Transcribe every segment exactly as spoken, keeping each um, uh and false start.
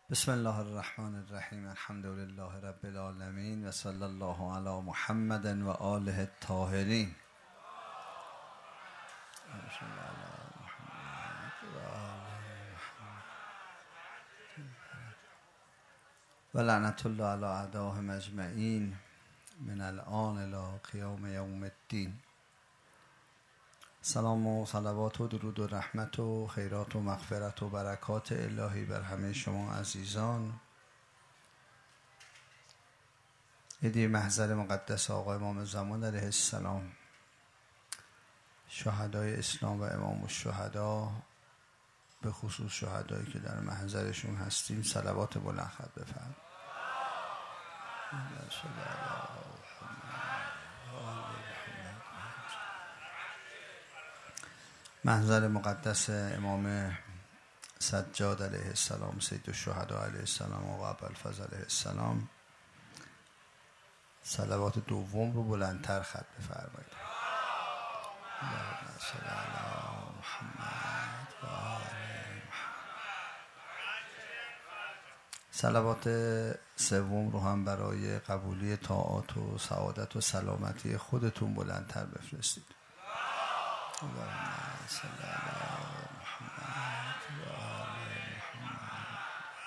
بسم الله الرحمن الرحیم. الحمد لله رب العالمین و صلی الله علی محمد و آله الطاهرین. و لعنت الله علی اعدائهم اجمعین من الآن الی قیام یوم الدین. سلام و صلوات و درود و رحمت و خیرات و مغفرت و برکات الهی بر همه شما عزیزان. ایدی محضر مقدس آقا امام زمان علیه السلام، شهدای اسلام و امام الشهدا، به خصوص شهدایی که در محضرشون هستیم، صلوات بلند خط بفرمایید. محضر مقدس امام سجاد علیه السلام، سید الشهدا علیه السلام، آقا ابوالفضل علیه السلام، صلوات دوم رو بلندتر خط بفرمایید. اللهم صل علی محمد و آل محمد. صلوات سوم رو هم برای قبولی طاعات و سعادت و سلامتی خودتون بلندتر بفرستید. اللهم صل علی محمد و آل محمد.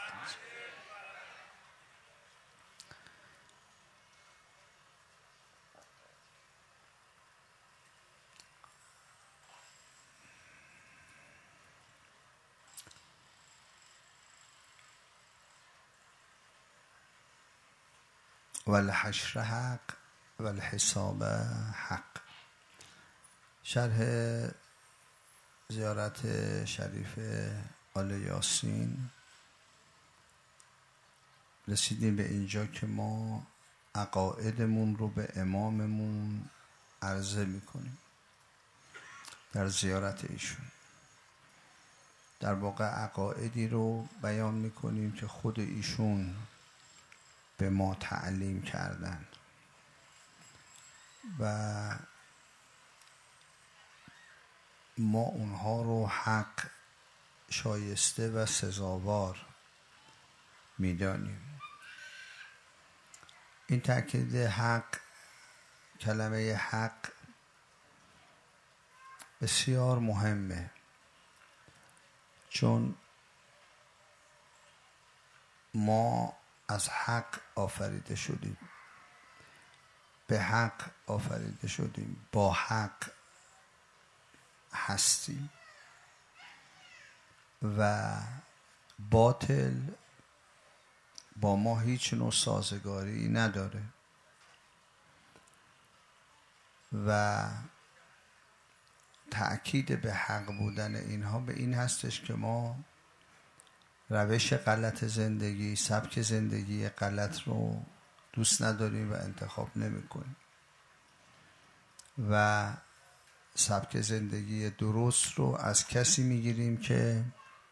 و الحشر حق و الحساب حق. شرح زیارت شریف آل یاسین رسیدیم به اینجا که ما عقایدمون رو به اماممون عرضه میکنیم در زیارت ایشون. در واقع عقایدی رو بیان میکنیم که خود ایشون به ما تعلیم کردن و ما اونها رو حق، شایسته و سزاوار میدانیم. این تأکید حق، کلمه حق بسیار مهمه، چون ما از حق آفریده شدیم، به حق آفریده شدیم، با حق هستیم و باطل با ما هیچ نوع سازگاری نداره و تأکید به حق بودن اینها به این هستش که ما روش غلط زندگی، سبک زندگی غلط رو دوست نداریم و انتخاب نمی کنیم و سبک زندگی درست رو از کسی میگیریم که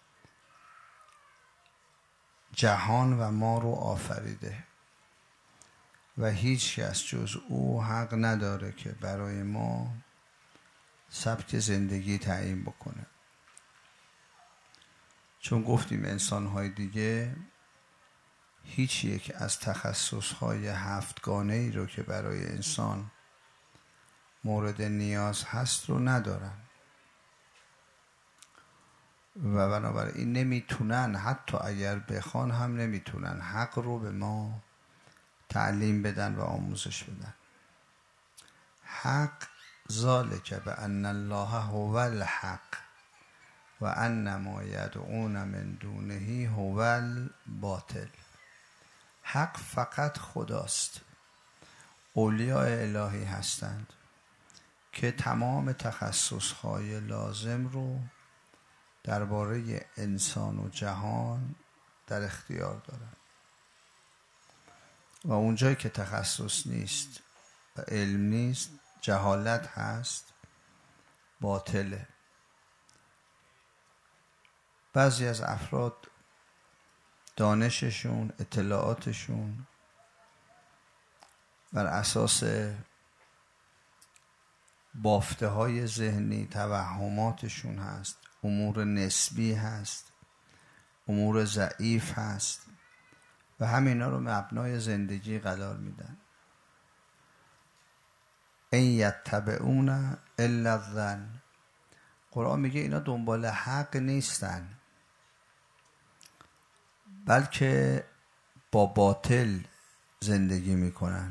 جهان و ما رو آفریده و هیچ کس جز او حق نداره که برای ما سبک زندگی تعیین بکنه. چون گفتیم انسان‌های دیگه هیچ یک از تخصص‌های هفتگانه‌ای رو که برای انسان مورد نیاز هست رو ندارن و بنابراین نمیتونن، حتی اگر بخوان هم نمیتونن حق رو به ما تعلیم بدن و آموزش بدن. حق ذالک بأن الله هو الحق و ان ما یدعون من دونه هو الباطل. حق فقط خداست. اولیاء الهی هستند که تمام تخصصهای لازم رو درباره انسان و جهان در اختیار دارن و اونجایی که تخصص نیست و علم نیست، جهالت هست، باطله. بعضی از افراد دانششون، اطلاعاتشون بر اساس بافته های ذهنی، توهماتشون هست، امور نسبی هست، امور ضعیف هست و همینا رو مبنای زندگی قرار میدن. ان یتبعون الا الظن، قرآن میگه اینا دنبال حق نیستن، بلکه با باطل زندگی میکنن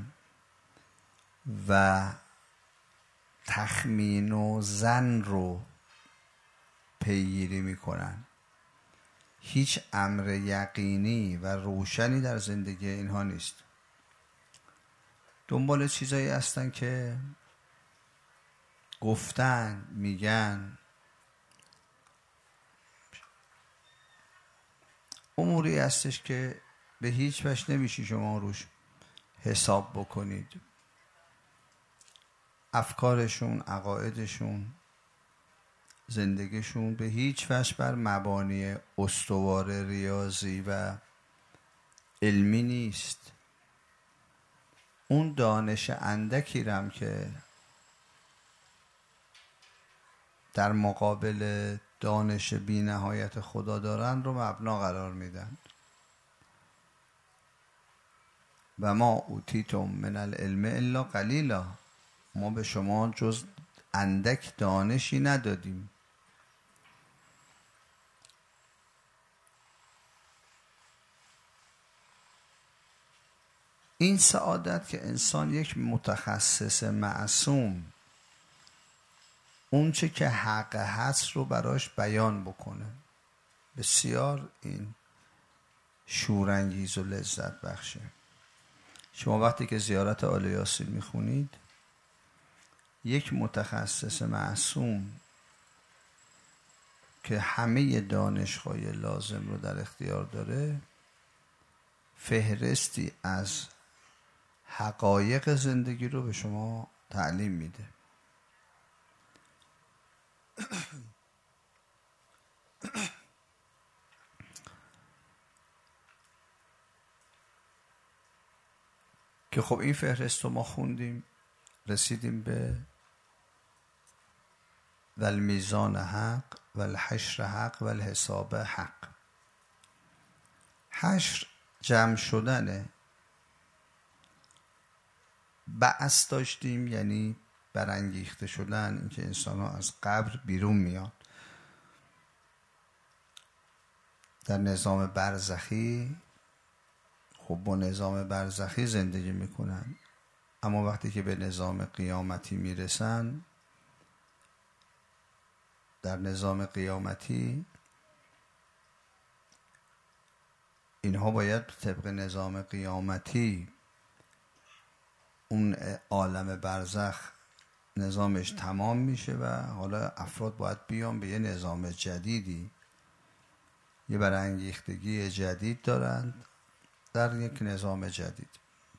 و تخمین و ظن رو پیگیری میکنن. هیچ امر یقینی و روشنی در زندگی اینها نیست. دنبال چیزایی هستن که گفتن، میگن، اموری هستش که به هیچ وجه نمیشه شما روش حساب بکنید. افکارشون، عقایدشون، زندگیشون به هیچ وجه بر مبانی استوار ریاضی و علمی نیست. اون دانش اندکی رم که در مقابل دانش بی نهایت خدا دارن رو مبنا قرار میدن. و ما اوتیتم من العلم الا قلیلا، ما به شما جز اندک دانشی ندادیم. این سعادت که انسان یک متخصص معصوم اون چه که حق هست رو براش بیان بکنه، بسیار این شورانگیز و لذت بخشه. شما وقتی که زیارت آل یاسین میخونید، یک متخصص معصوم که همه دانش‌های لازم رو در اختیار داره، فهرستی از حقایق زندگی رو به شما تعلیم میده. که خب این فهرست رو ما خوندیم، رسیدیم به و المیزان حق و الحشر حق و الحساب حق. حشر جمع شدنه. بعث داشتیم، یعنی برانگیخته شدن، اینکه انسان ها از قبر بیرون میاد. در نظام برزخی خب با نظام برزخی زندگی میکنن، اما وقتی که به نظام قیامتی میرسن، در نظام قیامتی اینها باید طبق نظام قیامتی اون عالم برزخ نظامش تمام میشه و حالا افراد باید بیان به یه نظام جدیدی، یه برانگیختگی جدید دارند در یک نظام جدید.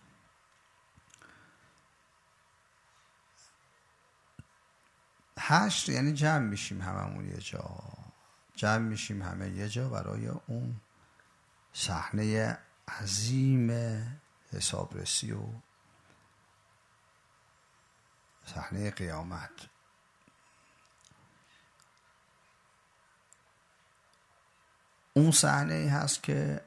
حشر یعنی جمع میشیم هممون یه جا، جمع میشیم همه یه جا برای اون صحنه عظیم حسابرسی و صحنه قیامت. اون صحنه هست که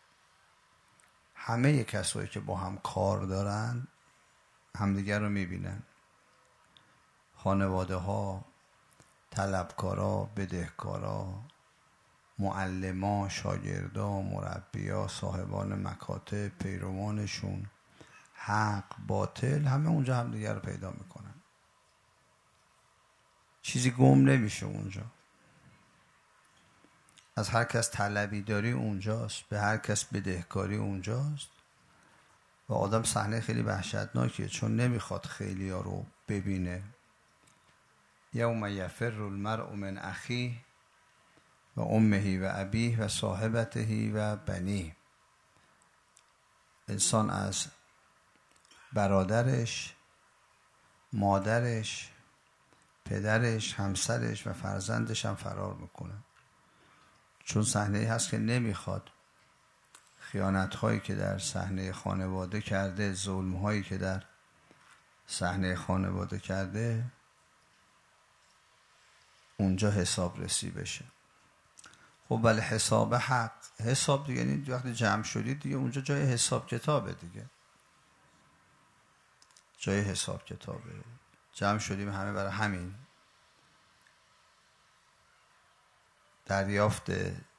همه کسایی که با هم کار دارن همدیگر رو میبینن. خانواده ها، طلبکارا، بدهکارا، معلما، شاگردا، مربیا، صاحبان مکاتب، پیروانشون، حق، باطل، همه اونجا همدیگر رو پیدا میکنن. چیزی گم نمیشه اونجا. از هر کس طلبی داری اونجاست، به هر کس بدهکاری اونجاست. و آدم صحنه خیلی وحشتناکیه، چون نمیخواد خیلی ها رو ببینه. یوم یفر المرء من اخیه و امه و ابیه و صاحبته و بنیه. انسان از برادرش، مادرش، پدرش، همسرش و فرزندش هم فرار میکنه، چون صحنه هست که نمیخواد خیانت هایی که در صحنه خانواده کرده، ظلم هایی که در صحنه خانواده کرده اونجا حساب رسی بشه. خب ولی حساب حق، حساب دیگه یعنی وقتی جمع شدید دیگه اونجا جای حساب کتابه دیگه، جای حساب کتابه. جمع شدیم همه برای همین، دریافت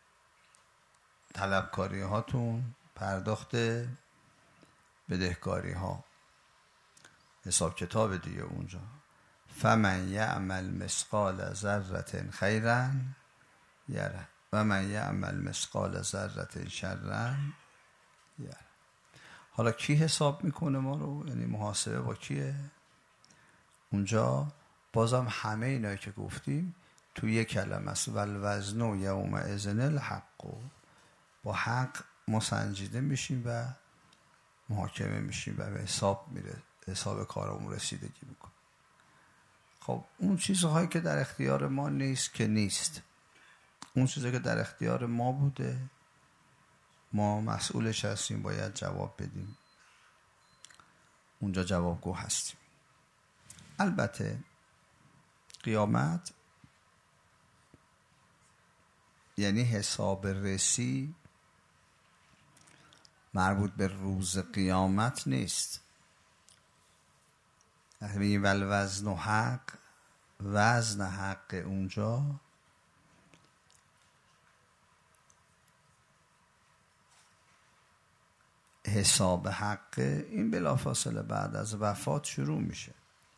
طلبکاری هاتون، پرداخت بدهکاری ها، حساب کتاب دیگه اونجا. فمن یعمل مثقال ذره خیرا یره و من یعمل مثقال ذره شرا یره. حالا کی حساب میکنه ما رو؟ یعنی محاسبه با کیه؟ اونجا بازم همه اینایی که گفتیم تو یک کلمه است، والوزن یومئذ الحق، با حق ما سنجیده میشیم و محاکمه میشیم و به حساب میره، حساب کارمون رسیدگی میکنه. خب اون چیزهایی که در اختیار ما نیست که نیست، اون چیزهایی که در اختیار ما بوده ما مسئولش هستیم، باید جواب بدیم، اونجا جوابگو هستیم. البته قیامت یعنی حساب رسی مربوط به روز قیامت نیست. وقتی والوزن و حق، وزن حق اونجا حساب حق، این بلافاصله بعد از وفات شروع میشه.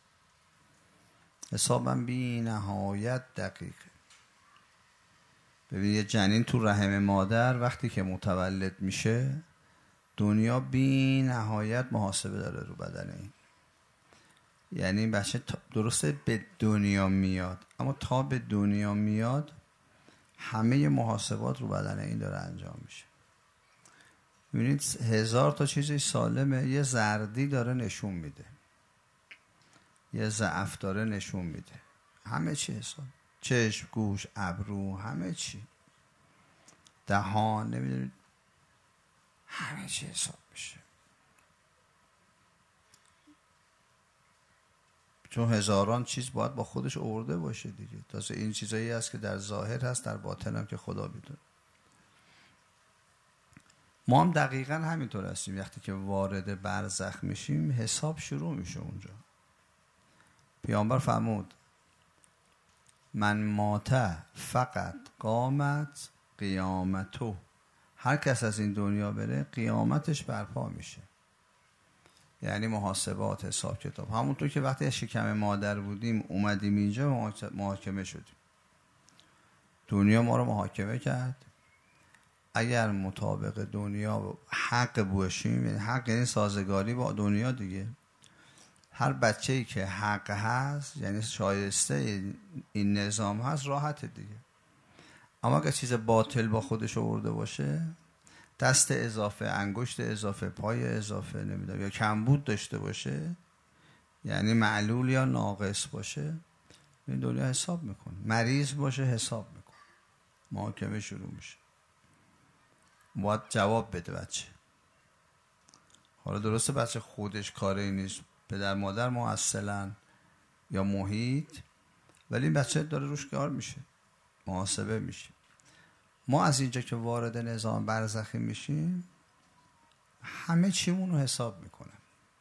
حسابم بی نهایت دقیقه. ببینید یه جنین تو رحم مادر وقتی که متولد میشه، دنیا بی نهایت محاسبه داره رو بدن این. یعنی بچه درسته به دنیا میاد، اما تا به دنیا میاد همه محاسبات رو بدن این داره انجام میشه. ببینید هزار تا چیزی سالمه، یه زردی داره نشون میده، یه ضعف داره نشون میده، همه چی حساب، چشم، گوش، ابرو، همه چی، دهان، نمیدونید، همه چی حساب میشه. چون هزاران چیز باید با خودش آورده باشه دیگه. تازه این چیزایی هست که در ظاهر هست، در باطن هم که خدا میدونه. ما هم دقیقا همینطور هستیم. وقتی که وارد برزخ میشیم حساب شروع میشه اونجا. پیامبر فرمود من مات فقط قامت قیامتو، هر کس از این دنیا بره قیامتش برپا میشه. یعنی محاسبات، حساب کتاب. همونطور که وقتی شکم مادر بودیم اومدیم اینجا محاکمه شدیم، دنیا ما رو محاکمه کرد. اگر مطابق دنیا حق باشیم، یعنی حق یعنی سازگاری با دنیا دیگه، هر بچه‌ای که حق هست یعنی شایسته این نظام هست راحت دیگه. اما اگر چیز باطل با خودش آورده باشه، دست اضافه، انگشت اضافه، پای اضافه، نمیدونم، یا کمبود داشته باشه، یعنی معلول یا ناقص باشه، این دنیا حساب میکنه. مریض باشه حساب میکنه، محاکمه شروع میشه، باید جواب بده بچه. حالا درسته بچه خودش کاری نیست، پدر مادر مؤصلن یا محیط، ولی این بچه داره روش کار میشه، محاسبه میشه. ما از اینجا که وارد نظام برزخی میشیم همه چیمون رو حساب میکنن،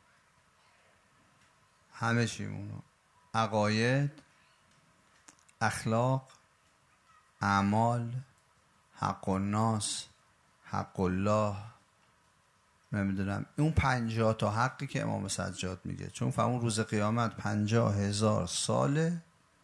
همه چیمون رو، عقاید، اخلاق، اعمال، حق الناس، حق الله، نمیدونم اون پنجاه تا حقی که امام سجاد میگه. چون فهمون روز قیامت پنجاه هزار ساله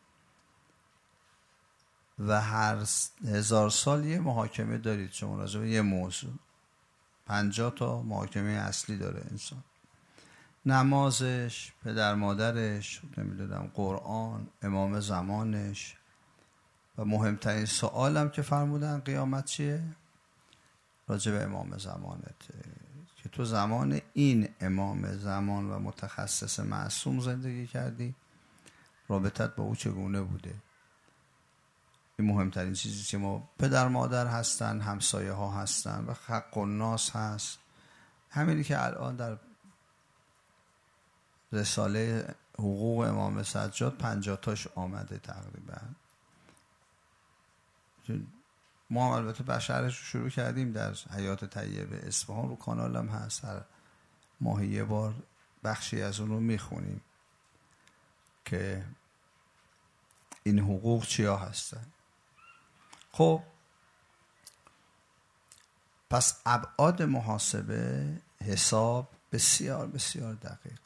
و هر هزار سال یه محاکمه دارید شما راجع به یه موضوع. پنجاه تا محاکمه اصلی داره انسان، نمازش، پدر مادرش، نمیدونم قرآن، امام زمانش، و مهمترین سوالم که فرمودن قیامت چیه؟ راجع به امام زمانته که تو زمان این امام زمان و متخصص معصوم زندگی کردی، رابطت با او چگونه بوده؟ این مهمترین چیزی که ما، پدر مادر هستن، همسایه ها هستن و حق الناس هست. همینی که الان در رساله حقوق امام سجاد پنجاه تاش آمده تقریبا. ما هم البته بشرش رو شروع کردیم در حیات طیبه اصفهان، رو کانالم هست، هر ماهی یه بار بخشی از اون رو میخونیم که این حقوق چیا هستن. خب پس ابعاد محاسبه حساب بسیار بسیار دقیق،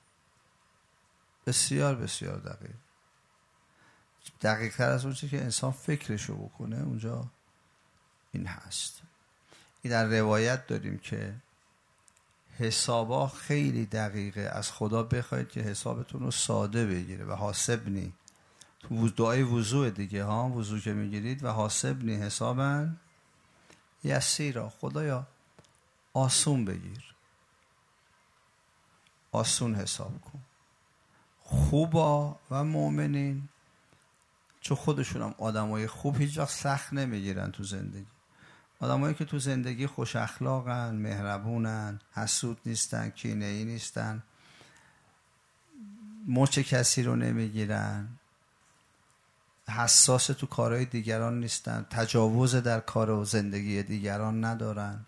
بسیار بسیار دقیق، دقیق تر از اون چی که انسان فکرشو بکنه اونجا این هست. این در روایت داریم که حسابا خیلی دقیقه، از خدا بخواید که حسابتون رو ساده بگیره و حاسبنی، تو دعای وضوع دیگه ها، وضوع که میگیرید و حاسبنی حسابن یسیرا، خدایا آسون بگیر، آسون حساب کن. خوبا و مؤمنین، چون خودشون هم آدمای خوب هیچ وقت سخت نمیگیرن تو زندگی، آدمایی که تو زندگی خوش اخلاقن، مهربونن، حسود نیستن، کینه‌ای نیستن، مچ کسی رو نمیگیرن، حساس تو کارهای دیگران نیستن، تجاوز در کار و زندگی دیگران ندارن،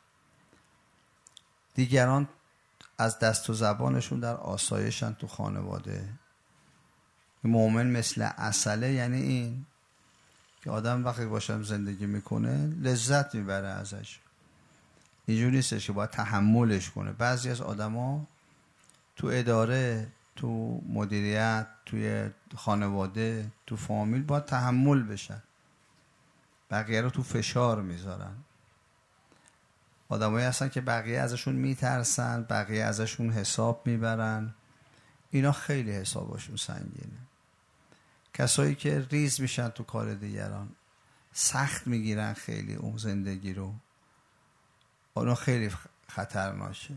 دیگران از دست و زبانشون در آسایشن تو خانواده. مؤمن مثل عسله، یعنی این که آدم وقتی باشم زندگی میکنه لذت میبره ازش، اینجوری نیستش که باید تحملش کنه. بعضی از آدما تو اداره، تو مدیریت، توی خانواده، تو فامیل باید تحمل بشن، بقیه رو تو فشار میذارن. آدمایی هستن که بقیه ازشون میترسن، بقیه ازشون حساب میبرن، اینا خیلی حسابشون سنگینه. کسایی که ریز میشن تو کار دیگران، سخت میگیرن خیلی اون زندگی رو، اونا خیلی خطرناکه.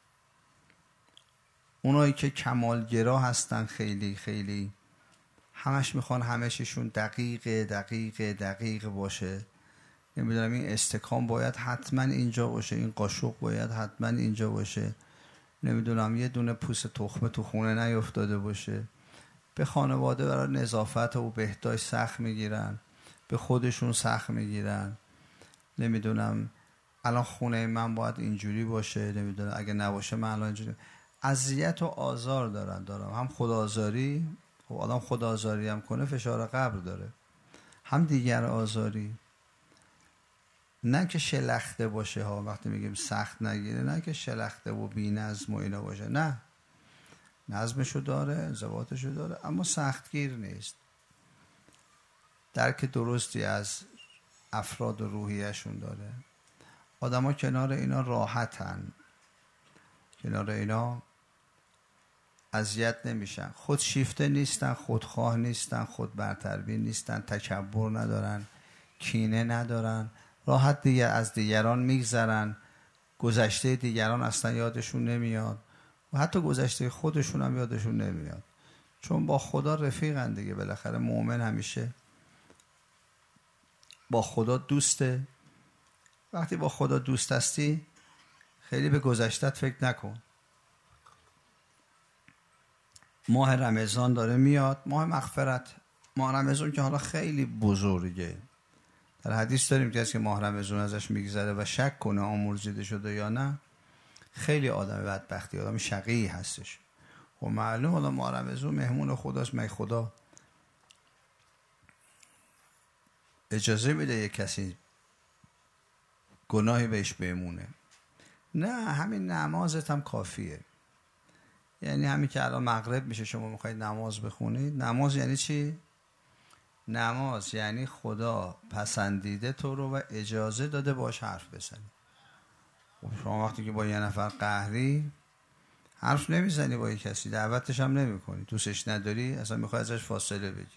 اونایی که کمالگرا هستن خیلی خیلی همش میخوان همششون دقیق دقیق دقیق باشه، نمیدونم این استکان باید حتما اینجا باشه، این قاشق باید حتما اینجا باشه، نمیدونم یه دونه پوست تخمه تو خونه نیفتاده باشه. به خانواده برای نظافت و بهداشت سخت میگیرن، به خودشون سخت میگیرن، نمیدونم الان خونه من باید اینجوری باشه، نمیدونم اگه نباشه من الان اینجوری. اذیت و آزار دارن دارم هم خودآزاری، خب آدم خودآزاری هم کنه فشار قبر داره، هم دیگر آزاری. نه که شلخته باشه ها، وقتی میگیم سخت نگیره، نه که شلخته و بی نظم و اینا باشه، نه، نظمشو داره، انضباطشو داره، اما سختگیر نیست. درک درستی از افراد و روحیه‌شون داره. آدم ها کنار اینا راحتن، کنار اینا اذیت نمیشن، خودشیفته نیستن، خودخواه نیستن، خود برتربین نیستن، تکبر ندارن، کینه ندارن، راحت دیگه از دیگران میگذرن، گذشته دیگران اصلا یادشون نمیاد و حتی گذشته خودشون هم یادشون نمیاد، چون با خدا رفیقن دیگه. بالاخره مؤمن همیشه با خدا دوسته. وقتی با خدا دوست هستی خیلی به گذشتت فکر نکن. ماه رمضان داره میاد، ماه مغفرت، ماه رمضان که حالا خیلی بزرگه. در حدیث داریم که از که ماه رمضان ازش میگذره و شک کنه آمرزیده شده یا نه، خیلی آدم بدبختی، آدم شقی هستش. خب معلوم حالا ماه رمضان مهمون خداست، مگه خدا اجازه میده یک کسی گناهی بهش بمونه؟ نه، همین نمازت هم کافیه. یعنی همین که الان مغرب میشه شما میخواید نماز بخونید، نماز یعنی چی؟ نماز یعنی خدا پسندیده تو رو و اجازه داده باش حرف بزنی. خب شما وقتی که با یه نفر قهری حرف نمیزنی با یه کسی، دعوتش هم نمی کنی، دوستش نداری، اصلا میخوای ازش فاصله بگیری.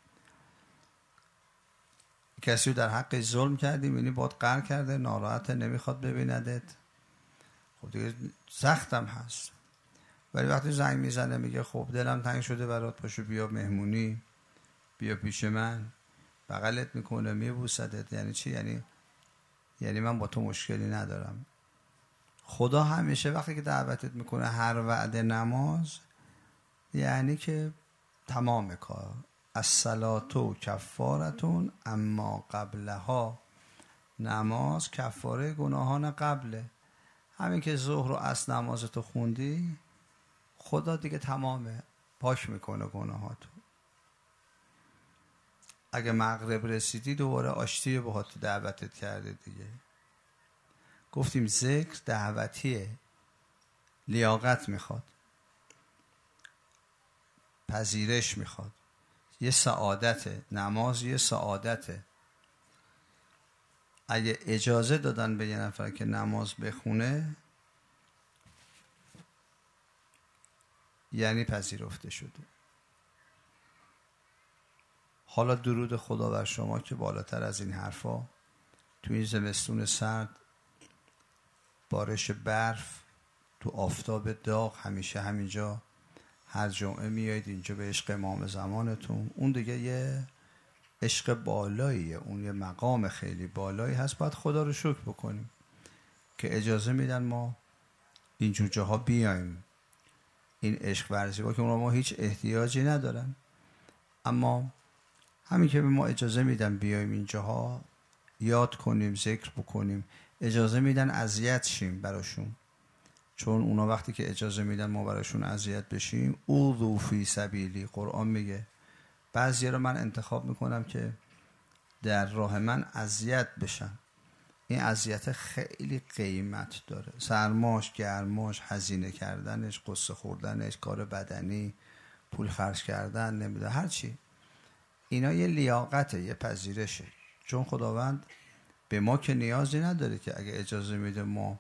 کسی رو در حق ظلم کردی، میبینی باد قهر کرده، ناراحته، نمیخواد ببیندت، خب دیگه سختم هست. ولی وقتی زنگ میزنه میگه خب دلم تنگ شده برات، پاشو بیا مهمونی، بیا پیش من، بغلت میکنه، میبوسدت، یعنی چی؟ یعنی یعنی من با تو مشکلی ندارم. خدا همیشه وقتی که دعوتت میکنه هر وعده نماز، یعنی که تمام کار، الصلاة کفارتون اما قبلها، نماز کفاره گناهان قبله. همین که ظهر و عصر نمازتو خوندی، خدا دیگه تمامه، پاک میکنه گناهاتو. اگه مغرب رسیدی دوباره آشتی باهات دعوتت کرده دیگه. گفتیم ذکر دعوتیه، لیاقت میخواد، پذیرش میخواد، یه سعادته. نماز یه سعادته. اگه اجازه دادن به یه نفر که نماز بخونه، یعنی پذیرفته شده. حالا درود خدا بر شما که بالاتر از این حرفا، تو این زمستون سرد، بارش برف، تو آفتاب داغ، همیشه همینجا هر جمعه میایید اینجا به عشق امام زمانتون. اون دیگه یه عشق بالاییه، اون یه مقام خیلی بالایی هست. باید خدا رو شکر بکنیم که اجازه میدن ما اینجور جاها بیایم، این عشق ورزی با که اونها ما هیچ احتیاجی ندارن، اما همین که به ما اجازه میدن بیایم اینجاها یاد کنیم، ذکر بکنیم، اجازه میدن اذیت شیم براشون، چون اونا وقتی که اجازه میدن ما براشون اذیت بشیم، اوذوا فی سبیلی، قرآن میگه بعضی رو من انتخاب میکنم که در راه من اذیت بشن. این اذیت خیلی قیمت داره، سرماش، گرماش، هزینه کردنش، قصه خوردنش، کار بدنی، پول خرج کردن، نمیده هر چی. اینا یه لیاقته، یه پذیرشه، چون خداوند به ما که نیازی نداره که اگه اجازه میده ما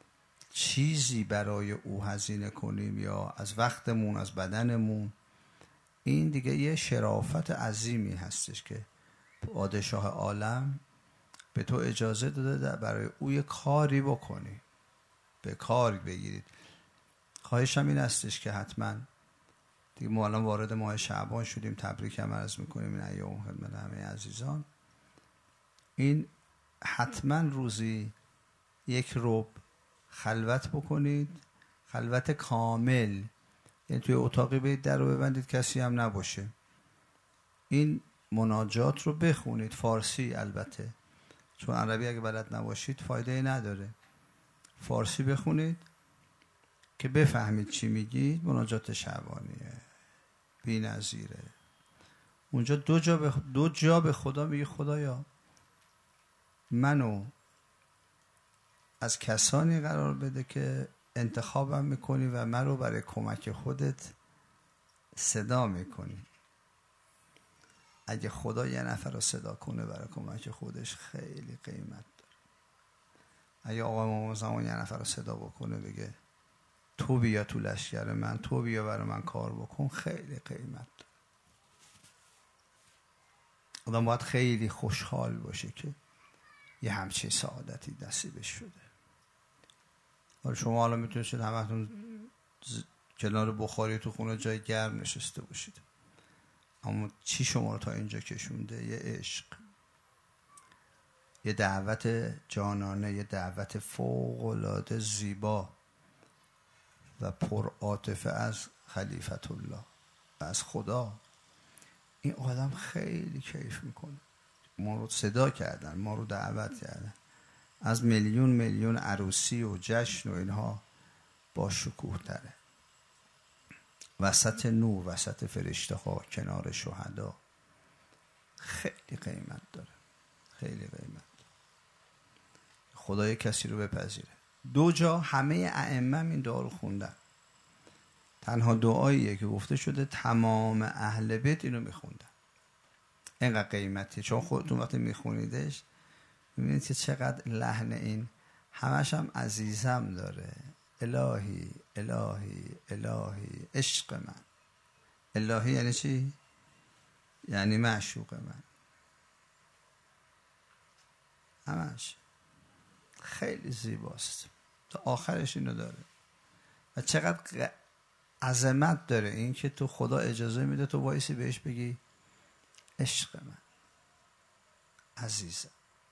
چیزی برای او هزینه کنیم یا از وقتمون، از بدنمون. این دیگه یه شرافت عظیمی هستش که پادشاه عالم به تو اجازه داده برای او یه کاری بکنی، به کاری بگیرید. خواهشم این هستش که حتما دیگه ما الان وارد ماه شعبان شدیم، تبریک هم عرض میکنیم این ایام خدمت همه عزیزان. این حتما روزی یک ربع خلوت بکنید، خلوت کامل، یعنی توی اتاقی برید در رو ببندید کسی هم نباشه، این مناجات رو بخونید، فارسی البته، چون عربی اگه بلد نباشید فایده نداره، فارسی بخونید که بفهمید چی میگید. مناجات شعبانیه، بی نظیره. اونجا دو جا به دو جا به خدا میگه خدایا منو از کسانی قرار بده که انتخابم میکنی و من رو برای کمک خودت صدا میکنی. اگه خدا یه نفر رو صدا کنه برای کمک خودش خیلی قیمت داره. اگه آقا امام زمان یه نفر رو صدا بکنه بگه تو بیا تو لشکر من، تو بیا برای من کار بکن، خیلی قیمت داره. آدم باید خیلی خوشحال باشه که یه همچین سعادتی نصیبش شده. حالا شما حالا میتونید همتون کنار بخاری تو خونه جای گرم نشسته باشید، اما چی شما رو تا اینجا کشونده؟ یه عشق، یه دعوت جانانه، یه دعوت فوق‌العاده زیبا و پر عاطفه از خلیفت الله و از خدا. این آدم خیلی کیف میکنه. ما رو صدا کردن، ما رو دعوت کردن، از میلیون میلیون عروسی و جشن و اینها با شکوه تره، وسط نور، وسط فرشته ها، کنار شهدا. خیلی قیمت داره، خیلی قیمت داره. خدای کسی رو بپذیره. دو جا همه ائمه این دعا رو خوندن، تنها دعاییه که گفته شده تمام اهل بیت اینو میخوندن. اینقدر قیمتیه، چون خودتون وقتی میخونیدش میبینید که چقدر لحن این همش هم عزیزم داره. الهی الهی الهی عشق من. الهی یعنی چی؟ یعنی معشوق من. همش خیلی زیباست، تا آخرش اینو داره. و چقدر عظمت داره این که تو خدا اجازه میده تو وایسی بهش بگی عشق من، عزیزم.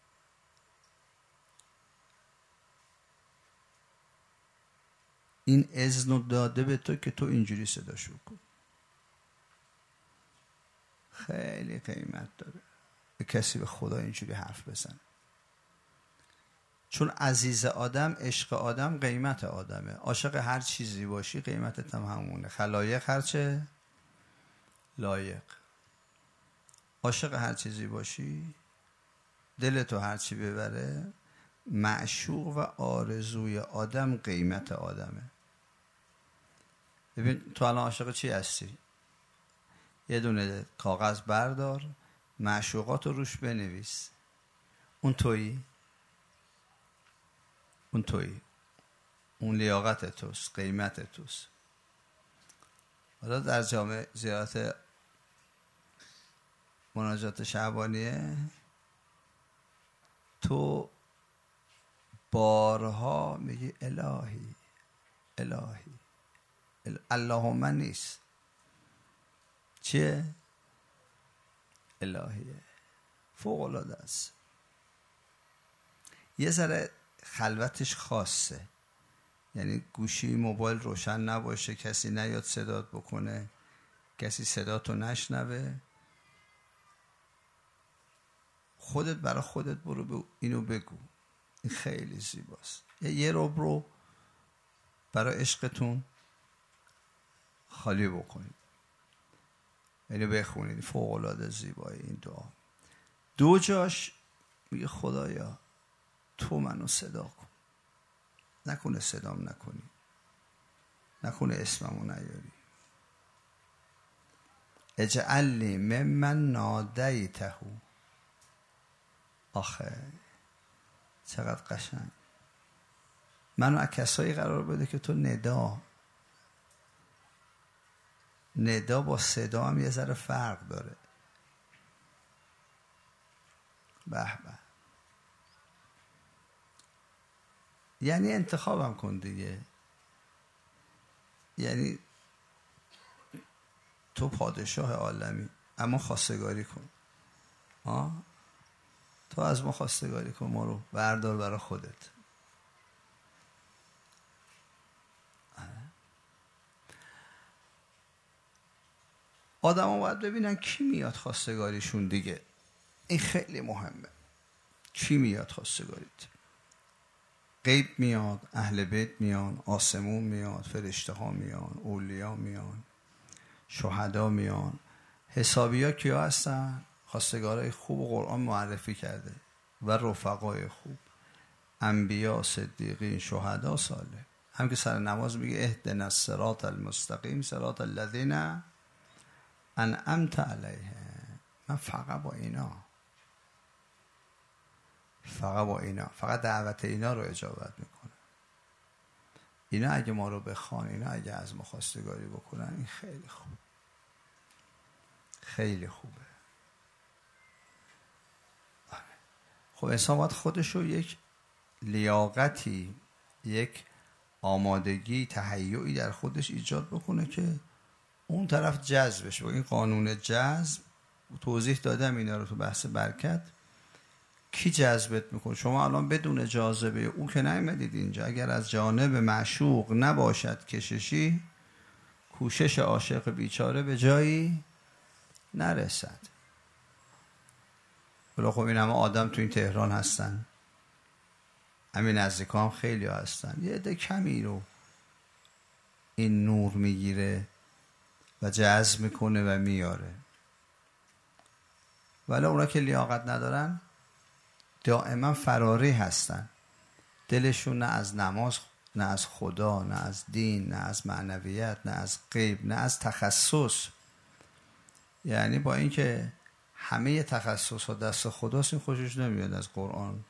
این اذن داده به تو که تو اینجوری صداشو کن. خیلی قیمت داره به کسی به خدا اینجوری حرف بزنه. چون عزیز آدم، عشق آدم قیمت آدمه. عاشق هر چیزی باشی قیمتت هم همونه. خلایق هرچه لایق. عاشق هر چیزی باشی، دلتو هرچی ببره، معشوق و آرزوی آدم قیمت آدمه. ببین تو الان عاشق چی هستی؟ یه دونه کاغذ بردار، معشوقاتو روش بنویس. اون تویی؟ اون تویی. اون لیاقت توست، قیمت توست. حالا در جامعه زیارت مناجات شعبانیه تو بارها میگی الهی الهی ال... اللهم نیست، چیه؟ الهیه. فوق العاده است. یه ذره خلوتش خاصه، یعنی گوشی موبایل روشن نباشه، کسی نیاد صدات بکنه، کسی صداتو نشنوه، خودت برای خودت برو ب... اینو بگو. این خیلی زیباست. یه روبرو برای عشقتون خالی بکنید، اینو بخونید. فوق العاده زیبایی این دعا. دو جاش میگه خدایا تو منو صدا کن، نکنه صدام نکنی، نکنه اسممو نیاری. اجعلنی ممن نادیته. آخه چقدر قشنگ. منو از کسایی قرار بده که تو ندا ندا با صدا هم یه ذره فرق داره. به به. یعنی انتخابم کن دیگه. یعنی تو پادشاه عالمی، اما خواستگاری کن. آه؟ تو از ما خواستگاری کن، ما رو بردار برای خودت. آدم ها باید ببینن کی میاد خواستگاریشون دیگه. این خیلی مهمه. کی میاد خواستگاریت؟ غیب میاد، اهل بیت میان، آسمون میاد، فرشته ها میان، اولیا میان، شهدا میان. حسابی ها کیا هستن؟ خواستگارای خوب قرآن معرفی کرده و رفقای خوب، انبیا، صدیقین، شهدا، صالح. هم که سر نماز میگه اهدنا الصراط المستقیم صراط الذین انعمت علیهم. من فقط با اینا فقط با اینا فقط دعوت اینا رو اجابت میکنه. اینا اگه ما رو بخوان، اینا اگه از ما خواستگاری بکنن، این خیلی خوب، خیلی خوبه. خب انسان باید خودشو یک لیاقتی، یک آمادگی، تهیعی در خودش ایجاد بکنه که اون طرف جذبش. با این قانون جذب توضیح دادم اینا رو تو بحث برکت. کی جذبت میکنه؟ شما الان بدون جاذبه او که نیامدید اینجا. اگر از جانب معشوق نباشد کششی، کوشش عاشق بیچاره به جایی نرسد. ولی خب این همه آدم تو این تهران هستن، همین نزدیکا هم خیلی ها هستن. یه عده کمی رو این نور میگیره و جذب میکنه و میاره. ولی اونا که لیاقت ندارن دائما فراری هستن. دلشون نه از نماز، نه از خدا، نه از دین، نه از معنویت، نه از غیب، نه از تخصص. یعنی با اینکه همه تخصص ها دست خداست، این خوشش نمیاد از قرآن.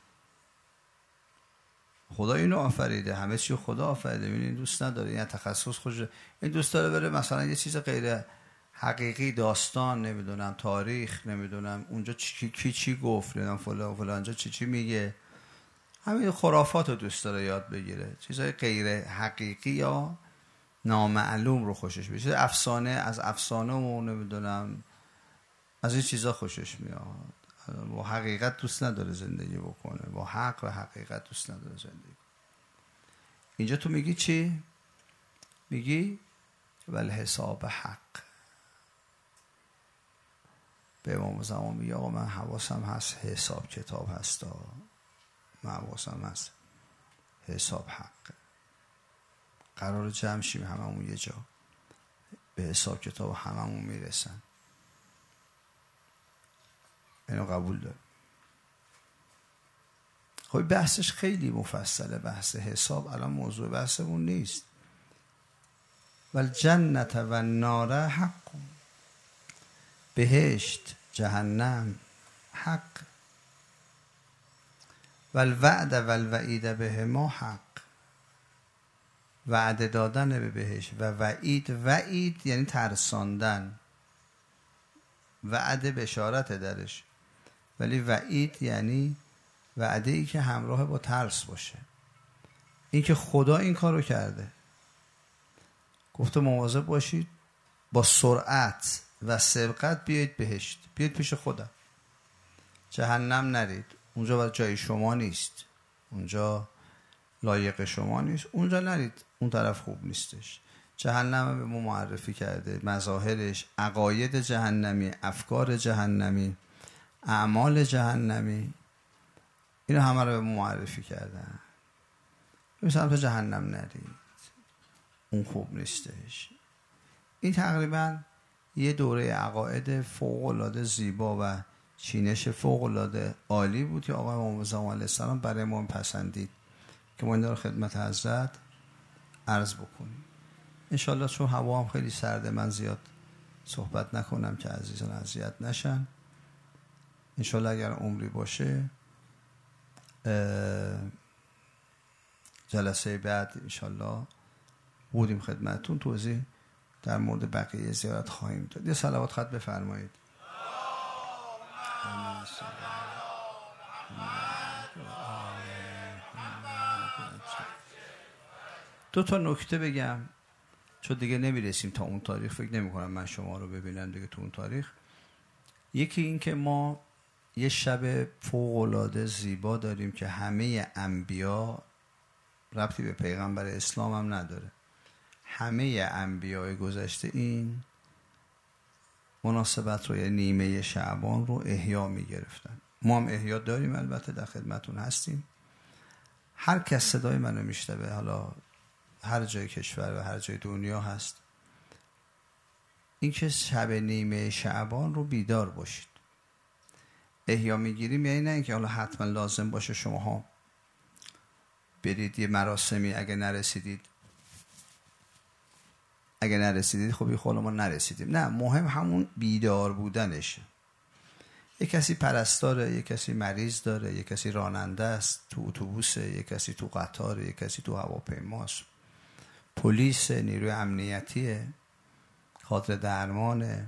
خدا اینو آفریده، همه چی خدا آفریده. این دوست نداره، این تخصص خوش. این دوست داره بره مثلا یه چیز غیر حقیقی، داستان، نمیدونم تاریخ، نمیدونم اونجا چی کی چی گفت، نمیدونم فلان فلانجا چی چی میگه. همین خرافات رو دوست داره یاد بگیره. چیزای غیر حقیقی یا نامعلوم رو خوشش میاد. افسانه از افسانه و نمیدونم از این چیزا خوشش میاد. با حقیقت دوست نداره زندگی بکنه، با حق و حقیقت دوست نداره زندگی. اینجا تو میگی چی؟ میگی ول حساب حق. به امام زمان میگه آقا من حواسم هست حساب کتاب هستا، من حواسم هست حساب حقه، قرار جمع شیم هممون یه جا، به حساب کتاب هممون میرسن. اینو قبول دارم. خب بحثش خیلی مفصله، بحث حساب الان موضوع بحثمون نیست. والجنت و النار حق، بهشت جهنم حق، والوعد والوعید به ما حق، وعده دادن به بهشت و وعید، وعید یعنی ترساندن، وعده بشارت درش، ولی وعید یعنی وعده ای که همراه با ترس باشه. این که خدا این کارو کرده، گفته مواظب باشید با سرعت و سبقت بیایید بهشت، بیایید پیش خدا، جهنم نرید، اونجا باید جای شما نیست، اونجا لایق شما نیست، اونجا نرید، اون طرف خوب نیستش. جهنم به ما معرفی کرده، مظاهرش، عقاید جهنمی، افکار جهنمی، اعمال جهنمی، اینو همه رو به ما معرفی کردن. مثلا جهنم نرید، اون خوب نیستش. این تقریبا یه دوره عقاید فوق‌العاده زیبا و چینش فوق‌العاده عالی بود که آقای امام زمان علیه السلام برای ما پسندید که ما این رو خدمت حضرت عرض بکنیم. انشالله چون هوا هم خیلی سرده من زیاد صحبت نکنم که عزیزان اذیت نشن. انشالله اگر عمری باشه جلسه بعد انشالله بودیم خدمتون توضیح در مورد بقیه زیارت خواهیم داد. یه صلوات خط بفرمایید. دو تا نکته بگم چون دیگه نمیرسیم تا اون تاریخ، فکر نمی کنم من شما رو ببینم دیگه تو اون تاریخ. یکی این که ما یه شب فوق‌العاده زیبا داریم که همه انبیا، ربطی به پیغمبر اسلام هم نداره، همه انبیاء گذشته این مناسبت رو، یعنی نیمه شعبان رو احیا می گرفتن. ما هم احیا داریم، البته در خدمتون هستیم. هر کس صدای منو میشنوه، حالا هر جای کشور و هر جای دنیا هست، این که شب نیمه شعبان رو بیدار باشید. احیا میگیریم یعنی نه اینکه حالا حتما لازم باشه شماها برید یه مراسمی، اگه نرسیدید اگه نرسیدید خب خود ما نرسیدیم، نه، مهم همون بیدار بودنشه. یه کسی پرستاره، یه کسی مریض داره، یه کسی راننده است تو اتوبوسه، یه کسی تو قطاره، یه کسی تو هواپیماست، پلیس، نیروی امنیتیه، کادر درمانه،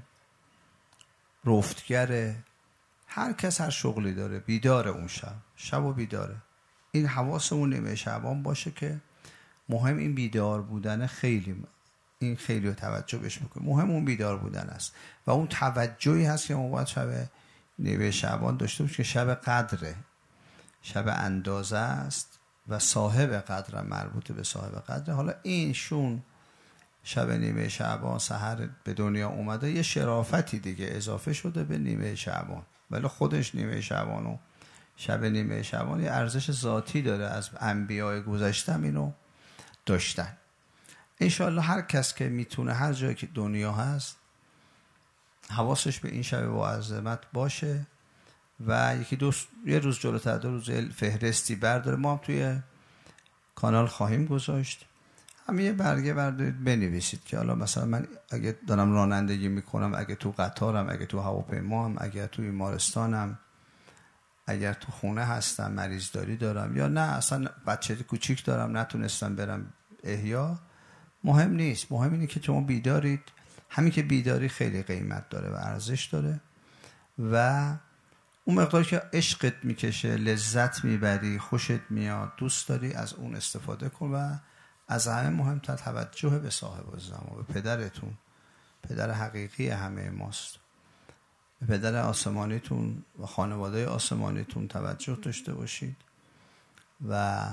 رفتگره، هر کس هر شغلی داره، بیداره اون شب، شب و بیداره. این حواسمون نیمه شعبان باشه که مهم این بیدار بودن، خیلی این خیلی رو توجه بهش بکنیم. مهم اون بیدار بودن است و اون توجهی هست که ما باید شب نیمه شعبان داشته باشیم که شب قدره، شب اندازه است و صاحب قدر، مربوط به صاحب قدر. حالا این شون شب نیمه شعبان سحر به دنیا اومده، یه شرافتی دیگه اضافه شده به نیمه شعبان، ولی خودش نیمه شعبان و شب نیمه شعبان یه ارزش ذاتی داره، از انبیاء گذشتم اینو داشتن. انشاءالله هر کس که میتونه هر جایی که دنیا هست حواسش به این شب با عظمت باشه و یکی دو یه روز جلوتر، دو روز فهرستی برداره. ما هم توی کانال خواهیم گذاشت، همه یه برگه بردارید بنویسید که حالا مثلا من اگه دارم رانندگی میکنم، اگه تو قطارم، اگه تو هواپیمام، اگه تو بیمارستانم، اگر تو خونه هستم مریض داری دارم، یا نه اصلا بچه کوچیک دارم نتونستم برم احیا، مهم نیست. مهم اینه که شما بیدارید. همین که بیداری خیلی قیمت داره و ارزش داره و اون مقدار که عشقت میکشه، لذت میبری، خوشت میاد، دوست داری، از اون استفاده کن و از همه مهمتر توجه به صاحب الزمان، به پدرتون، پدر حقیقی همه ماست، به پدر آسمانیتون و خانواده آسمانیتون توجه داشته باشید و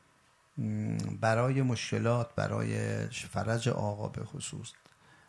برای مشکلات، برای فرج آقا به خصوص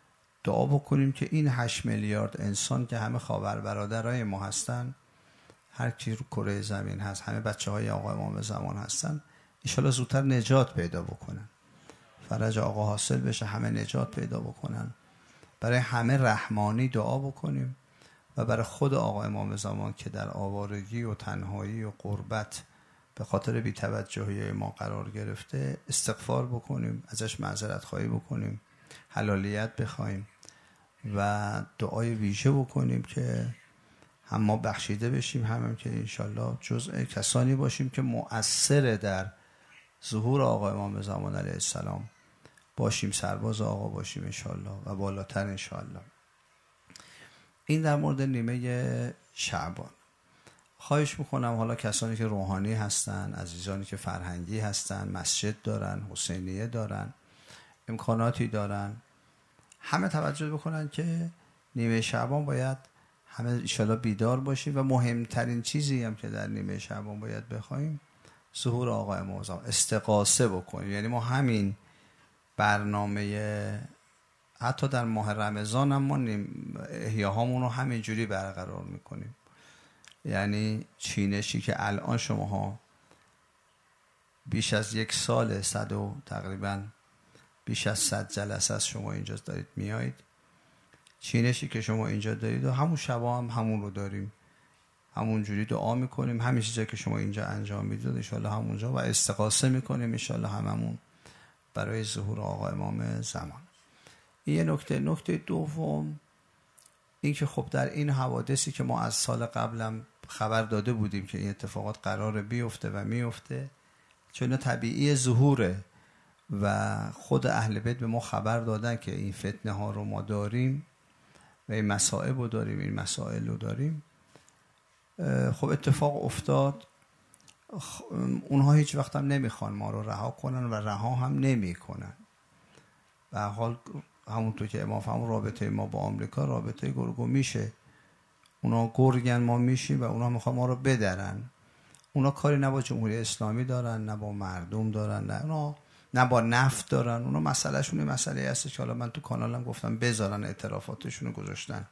دعا بکنیم که این هشت میلیارد انسان که همه خواهر برادرای ما هستن، هر کی رو کره زمین هست، همه بچه های آقا امام زمان هستن، انشالله زودتر نجات پیدا بکنن، فرج آقا حاصل بشه، همه نجات پیدا بکنن. برای همه رحمانی دعا بکنیم و برای خود آقا امام زمان که در آوارگی و تنهایی و غربت به خاطر بی‌توجهی ما قرار گرفته استغفار بکنیم، ازش معذرت خواهی بکنیم، حلالیت بخوایم و دعای ویژه بکنیم که هم ما بخشیده بشیم، هم که انشالله جزء کسانی باشیم که مؤثر در ظهور آقا امام زمان علیه السلام باشیم، سرباز آقا باشیم انشالله و بالاتر انشالله. این در مورد نیمه شعبان. خواهش میکنم حالا کسانی که روحانی هستن، عزیزانی که فرهنگی هستن، مسجد دارن، حسینیه دارن، امکاناتی دارن، همه توجه بکنن که نیمه شعبان باید همه انشالله بیدار باشیم و مهمترین چیزی هم که در نیمه شعبان باید بخوایم ظهور آقا امام زمان، استغاثه بکنیم. یعنی ما همین برنامه حتی در ماه رمضان هم ما احیاهامون رو همینجوری برقرار میکنیم. یعنی چینشی که الان شماها بیش از یک سال صد و تقریبا بیش از صد جلسه از شما اینجا دارید میایید، چینشی که شما اینجا دارید و همون شبا هم همون رو داریم، همون جوری دعا میکنیم، همین چیزی که شما اینجا انجام میدید ان شاء الله همونجا و استغاثه میکنیم ان شاء الله هممون برای ظهور آقا امام زمان. این یه نکته. نکته دوم این که خب در این حوادثی که ما از سال قبلم خبر داده بودیم که این اتفاقات قراره بیفته و میفته، چون طبیعی ظهوره و خود اهل بیت به ما خبر دادن که این فتنه ها رو ما داریم و این مصائب رو داریم، این مسائل رو داریم. خب اتفاق افتاد، اونها هیچ وقت هم نمیخوان ما رو رها کنن و رها هم نمی کنن. به هر حال همونطور که امام فرمود رابطه ما با آمریکا رابطه گرگ و میشه، اونا گرگن ما میشیم و اونا میخوان ما رو بدرن. اونا کاری نه با جمهوری اسلامی دارن، نه با مردم دارن، نه اونا نه با نفت دارن. اونا مسئله شونه مسئله هست که حالا من تو کانالم گفتم بذارن اعترافاتشون رو گذاشتن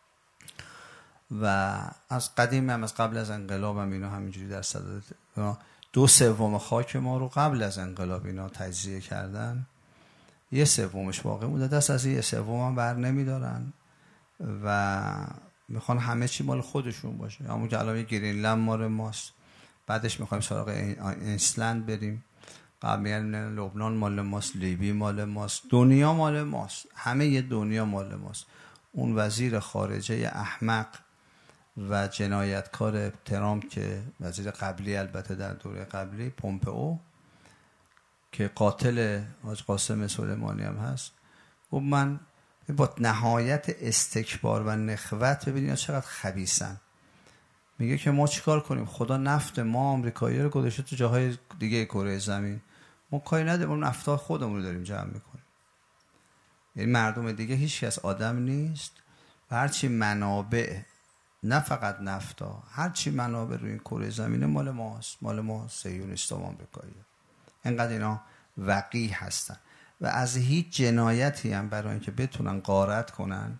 و از قدیم هم از قبل از انقلاب هم اینا همینجوری در صدد دو سوم خاک ما رو قبل از انقلاب اینا تجزیه کردن، یه سومش باقی مونده، دست از یه سوم هم بر نمیدارن و میخوان همه چی مال خودشون باشه. همون که الان گرینلند مال ماست، بعدش میخوایم سراغ ایسلند بریم، قبلا لبنان مال ماست، لیبی مال ماست، دنیا مال ماست، همه یه دنیا مال ماست. اون وزیر خارجه احمق و جنایتکار ترامپ که وزیر قبلی البته در دوره قبلی پومپئو که قاتل حاج قاسم سلیمانی هم هست، و من با نهایت استکبار و نخوت ببینید چقدر خبیثن. میگه که ما چیکار کنیم؟ خدا نفت ما آمریکایی‌ها رو گذاشته تو جاهای دیگه کره زمین، ما کاری نداریم، ما نفت خودمون رو داریم جمع میکنیم. یعنی مردم دیگه هیچ کس آدم نیست و هرچی منابع، نه فقط نفتا، هرچی منابع روی این کره زمین مال ماست، مال ما صهیونیست‌ها و آمریکایی‌ها. اینقدر اینا وقیح هستن و از هیچ جنایتی هم برای اینکه بتونن غارت کنن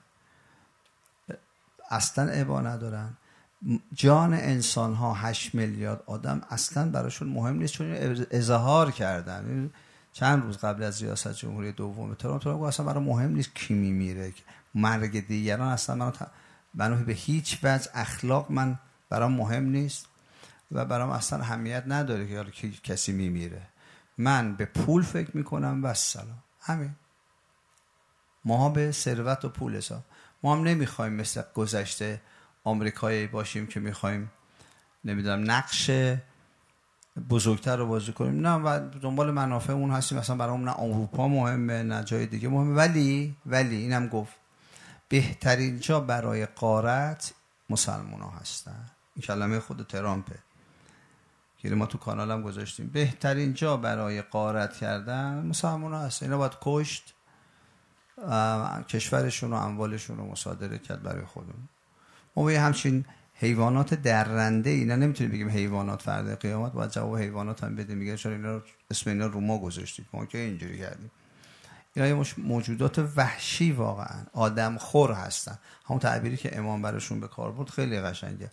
اصلا ابا ندارن. جان انسان ها هشت میلیارد آدم اصلا براشون مهم نیست، چون اظهار کردن چند روز قبل از ریاست جمهوری دوم ترامپ ترامپ اصلا برای مهم نیست کی میمیره، مرگ دیگران اصلا منو ت... منو به هیچ وجه اخلاق من برام مهم نیست و برام اصلا اهمیت نداره که حالا کسی میمیره. من به پول فکر میکنم و سلام، همین. ما به ثروت و پول حساب. ما هم نمیخوایم مثل گذشته آمریکایی باشیم که میخوایم نمیدونم نقش بزرگتر رو بازی کنیم، نه و دنبال منافعمون هستیم، مثلا برامون نه اروپا مهمه نه جای دیگه مهمه. ولی ولی اینم گفت بهترین جا برای غارت مسلمان ها هستن. این کلمه خود ترامپه که ما تو کانالم گذاشتیم. بهترین جا برای غارت کردن مسلمان ها هستن. اینا باید کشت، کشورشون و اموالشون رو مصادره کرد برای خودمون. ما به همچین حیوانات درنده اینا نمیتونیم بگیم حیوانات فردا قیامت، باید جواب حیوانات هم بدیم. میگه چرا اینا رو اسم اینا رو ما گذاشتید، ما که اینجوری کردیم. اینا موجودات وحشی واقعا آدم خور هستن. همون تعبیری که امام براشون به کار برد خیلی قشنگه.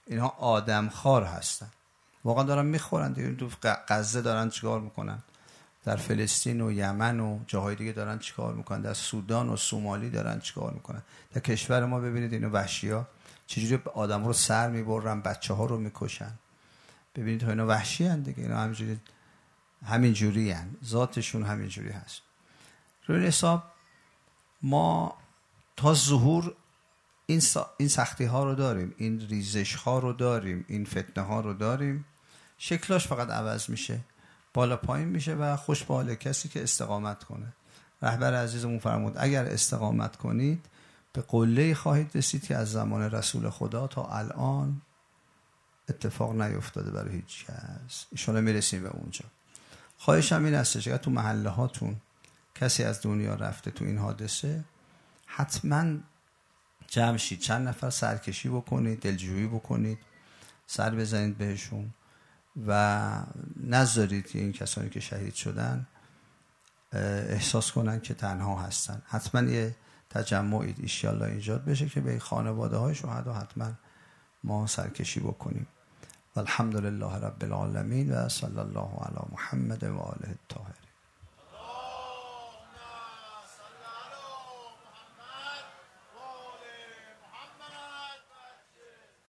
اینها آدم خوار هستن، واقعا دارن میخورن دیگه. تو غزه دارن چیکار میکنن، در فلسطین و یمن و جاهای دیگه دارن چیکار میکنن، در سودان و سومالی دارن چیکار میکنن. در کشور ما ببینید اینو وحشی‌ها چجوری آدم رو سر میبرن، بچه ها رو میکشن. ببینید اینا وحشی هستند دیگه، اینا همینجوری همینجوری هستند، ذاتشون همینجوری هست. روی حساب ما تا ظهور این سا... این سختی ها رو داریم، این ریزش ها رو داریم، این فتنه ها رو داریم. شکلاش فقط عوض میشه، بالا پایین میشه و خوش به حال کسی که استقامت کنه. رهبر عزیزمون فرمود اگر استقامت کنید به قله خواهید رسید که از زمان رسول خدا تا الان اتفاق نیفتاده برای هیچ کس. ان شاءالله میرسیم به اونجا. خواهشم این است که تو محله هاتون کسی از دنیا رفته تو این حادثه، حتما جمع شید، چند نفر سرکشی بکنید، دلجویی بکنید، سر بزنید بهشون و نذارید که این کسانی که شهید شدن احساس کنن که تنها هستن. حتما یه تجمعی ان شاءالله ایجاد بشه که به خانواده های شهدا حتما ما سرکشی بکنیم. والحمد لله رب العالمین و صلی الله علی محمد و آله الطاهرین.